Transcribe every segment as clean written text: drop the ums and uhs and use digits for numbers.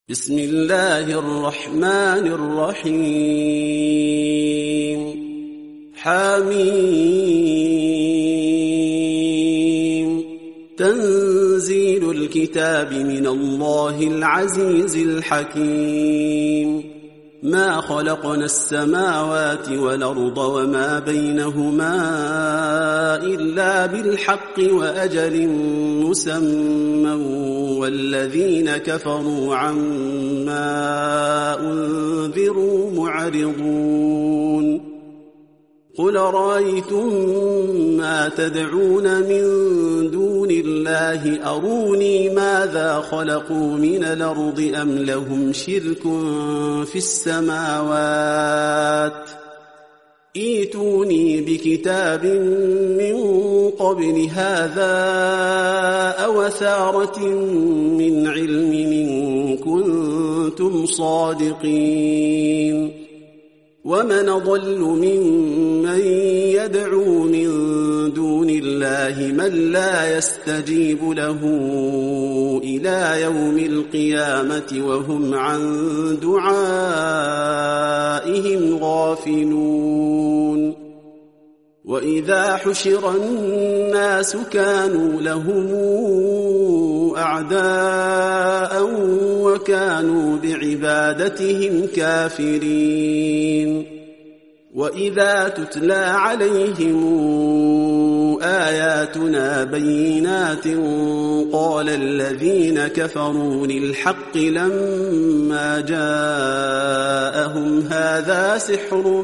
بسم الله الرحمن الرحيم حميم تنزيل الكتاب من الله العزيز الحكيم ما خلقنا السماوات والأرض وما بينهما إلا بالحق وأجل مسمى والذين كفروا عما أنذروا معرضون قل رأيتم ما تدعون من دون الله أروني ماذا خلقوا من الأرض أم لهم شرك في السماوات ائتوني بكتاب من قبل هذا أو أثارة من علم إن كنتم صادقين ومن أضل ممن يدعو من دون الله من لا يستجيب له إلى يوم القيامة وهم عن دعائهم غافلون وإذا حشر الناس كانوا لهم أعداء وكانوا بعبادتهم كافرين وإذا تتلى عليهم آياتنا بينات قال الذين كفروا للحق لما جاءهم هذا سحر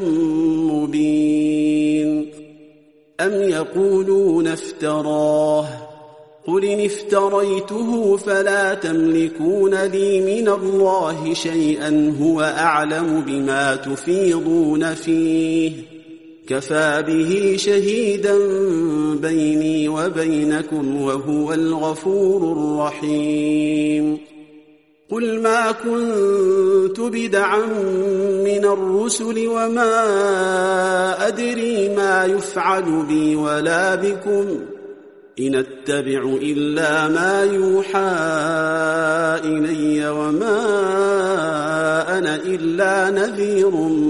مبين أم يقولون افتراه قل إن افتريته فلا تملكون لي من الله شيئا هو أعلم بما تفيضون فيه كفى به شهيدا بيني وبينكم وهو الغفور الرحيم قل ما كنت بدعا من الرسل وما أدري ما يفعل بي ولا بكم إن أتبع إلا ما يوحى إلي وما أنا إلا نذير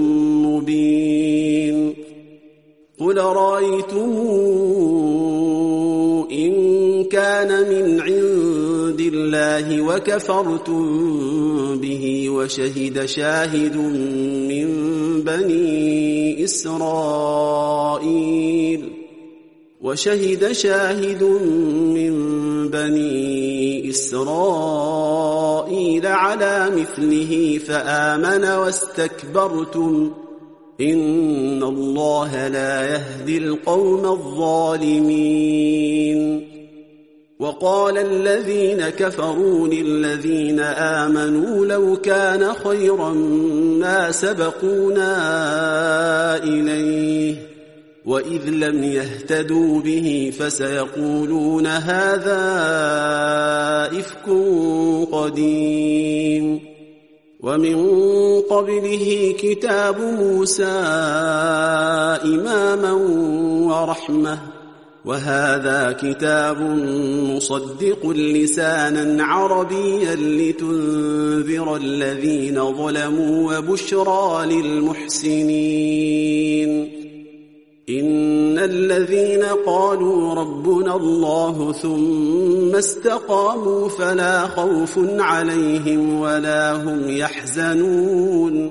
مبين قل رأيتم إن كان من عند الله وكفرتم به وشهد شاهد من بني إسرائيل على مثله فآمن واستكبرتم إن الله لا يهدي القوم الظالمين وقال الذين كفروا للذين آمنوا لو كان خيرا ما سبقونا إليه وإذ لم يهتدوا به فسيقولون هذا إفك قديم ومن قبله كتاب موسى إماما ورحمة وهذا كتاب مصدق لسانا عربيا لتنذر الذين ظلموا وبشرى للمحسنين إن الذين قالوا ربنا الله ثم استقاموا فلا خوف عليهم ولا هم يحزنون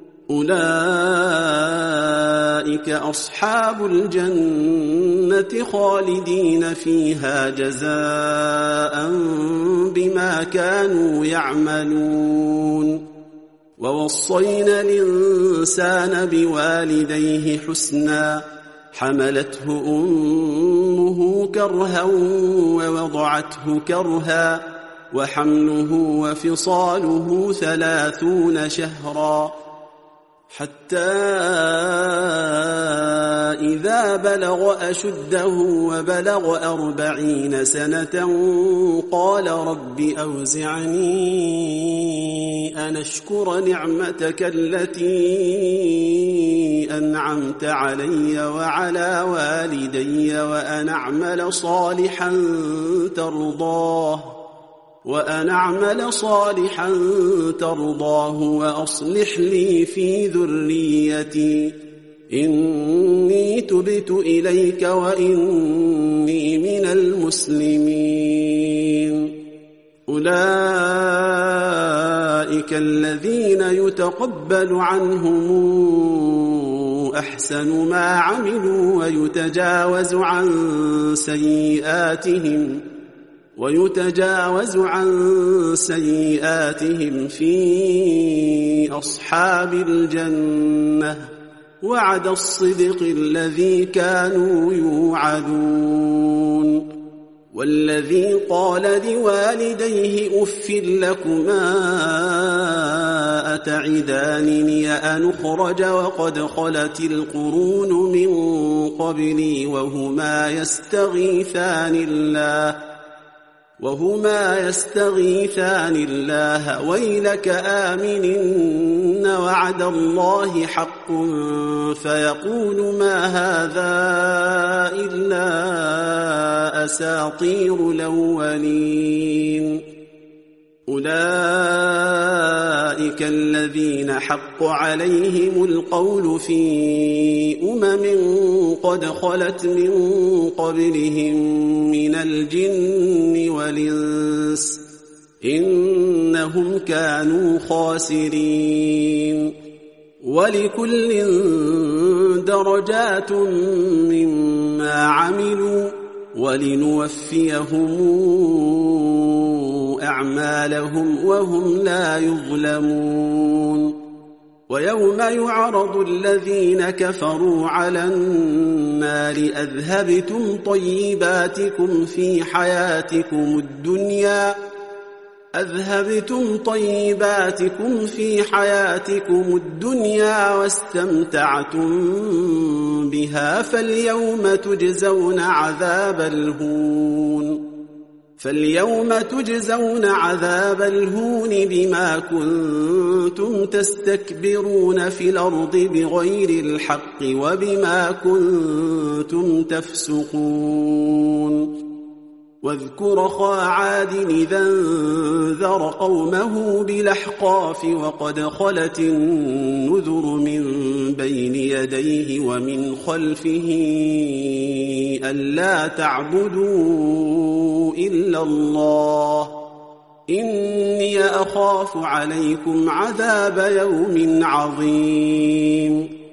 أولئك أصحاب الجنة خالدين فيها جزاء بما كانوا يعملون ووصينا الإنسان بوالديه حسنا حملته أمه كرها ووضعته كرها وحمله وفصاله 30 شهرا حتى إذا بلغ أشده وبلغ 40 سنة قال رب أوزعني أن أشكر نعمتك التي أنعمت علي وعلى والدي وأن أعمل صالحا ترضاه وأن أعمل صالحا ترضاه وأصلح لي في ذريتي إني تبت إليك وإني من المسلمين. أولئك الذين يتقبل عنهم أحسن ما عملوا ويتجاوز عن سيئاتهم في أصحاب الجنة وعد الصدق الذي كانوا يوعدون. والذي قال لوالديه أف لكما أتعدانني أن أخرج وقد خلت القرون من قبلي وهما يستغيثان الله ويلك آمن إن وعد الله حق فيقول ما هذا إلا أساطير الأولين. أولئك الذين حق عليهم القول في قد خلت من قبلهم من الجن والإنس إنهم كانوا خاسرين. ولكل درجات مما عملوا ولنوفيهم أعمالهم وهم لا يظلمون. ويوم يعرض الذين كفروا على النار أذهبتم طيباتكم في حياتكم الدنيا واستمتعتم بها فاليوم تجزون عذاب الهون بما كنتم تستكبرون في الأرض بغير الحق وبما كنتم تفسقون. واذكر أخا عاد إذا انذر قومه بالأحقاف وقد خلت النذر من بين يديه ومن خلفه ألا تعبدوا إلا الله إني أخاف عليكم عذاب يوم عظيم.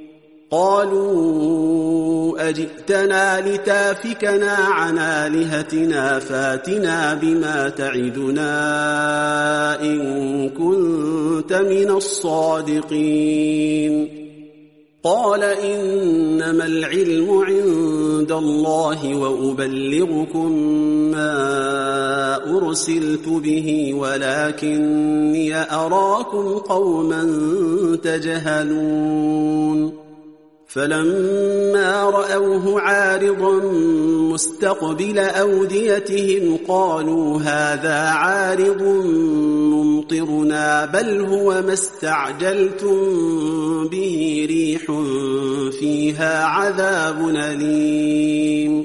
قالوا أجئتنا لتافكنا عن آلهتنا فاتنا بما تعدنا إن كنت من الصادقين. قال إنما العلم عند الله وأبلغكم ما أرسلت به ولكني أراكم قوما تجهلون. فلما رأوه عارضا مستقبل أوديتهم قالوا هذا عارض ممطرنا بل هو ما استعجلتم به ريح فيها عذاب أليم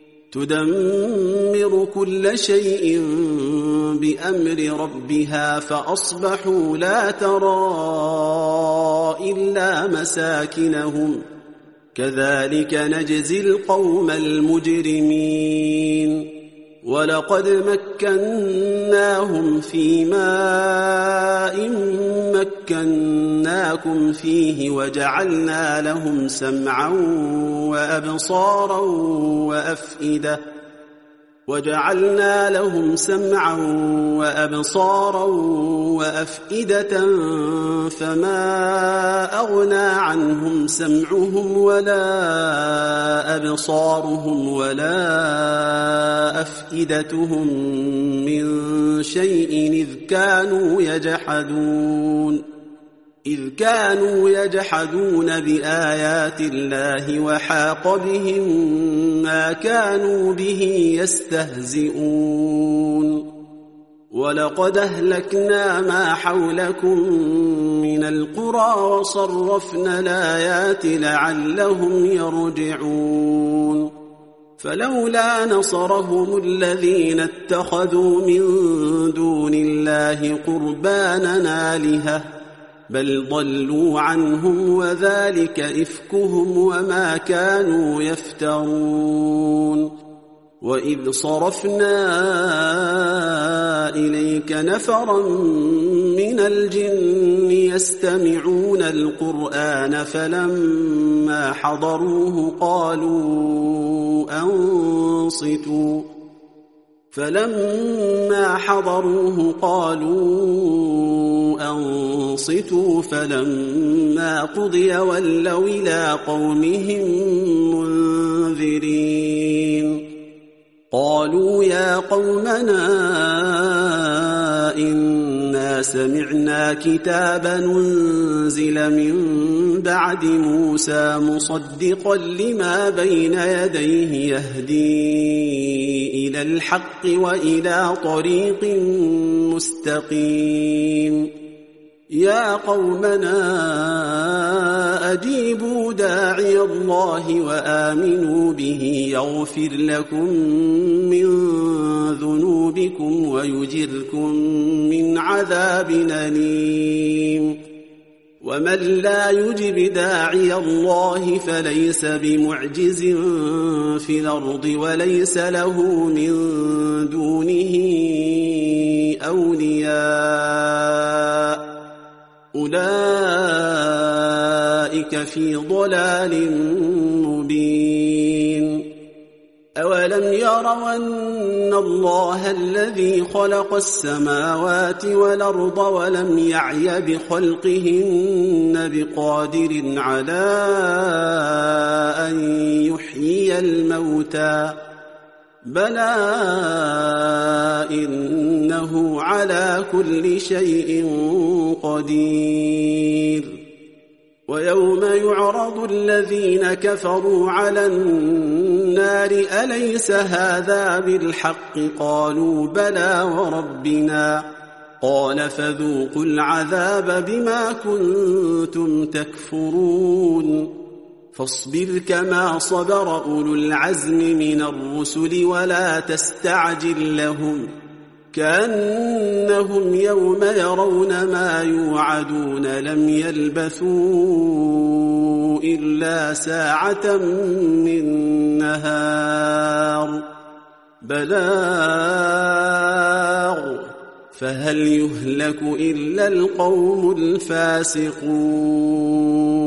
تدمر كل شيء بأمر ربها فأصبحوا لا ترى إلا مساكنهم كذلك نجزي القوم المجرمين. ولقد مكناهم في ماء مكناكم فيه وجعلنا لهم سمعا وأبصارا وأفئدة فما أغنى عنهم سمعهم ولا أبصارهم ولا أفئدتهم من شيء إذ كانوا يجحدون بآيات الله وحاق بهم ما كانوا به يستهزئون. ولقد أهلكنا ما حولكم من القرى وصرفنا الآيات لعلهم يرجعون. فلولا نصرهم الذين اتخذوا من دون الله قربانا آلهة بل ضلوا عنهم وذلك إفكهم وما كانوا يفترون وإذ صرفنا إليك نفرا من الجن يستمعون القرآن فلما حضروه قالوا أنصتوا فلما قضي ولوا إلى قومهم منذرين قالوا يا قومنا إنا سمعنا كتابا أنزل من بعد موسى مصدقا لما بين يديه يهدي إلى الحق وإلى طريق مستقيم يا قومنا أجيبوا داعي الله وآمنوا به يغفر لكم من ذنوبكم ويجركم من عذاب أليم ومن لا يجب داعي الله فليس بمعجز في الأرض وليس له من دونه أولياء أولئك في ضلال مبين أولم يروا أن الله الذي خلق السماوات والأرض ولم يعي بخلقهن بقادر على أن يحيي الموتى بلى إنه على كل شيء قدير ويوم يعرض الذين كفروا على النار أليس هذا بالحق قالوا بلى وربنا قال فذوقوا العذاب بما كنتم تكفرون فاصبر كما صبر أولو العزم من الرسل ولا تستعجل لهم كأنهم يوم يرون ما يوعدون لم يلبثوا إلا ساعة من نهار بلاغ فهل يهلك إلا القوم الفاسقون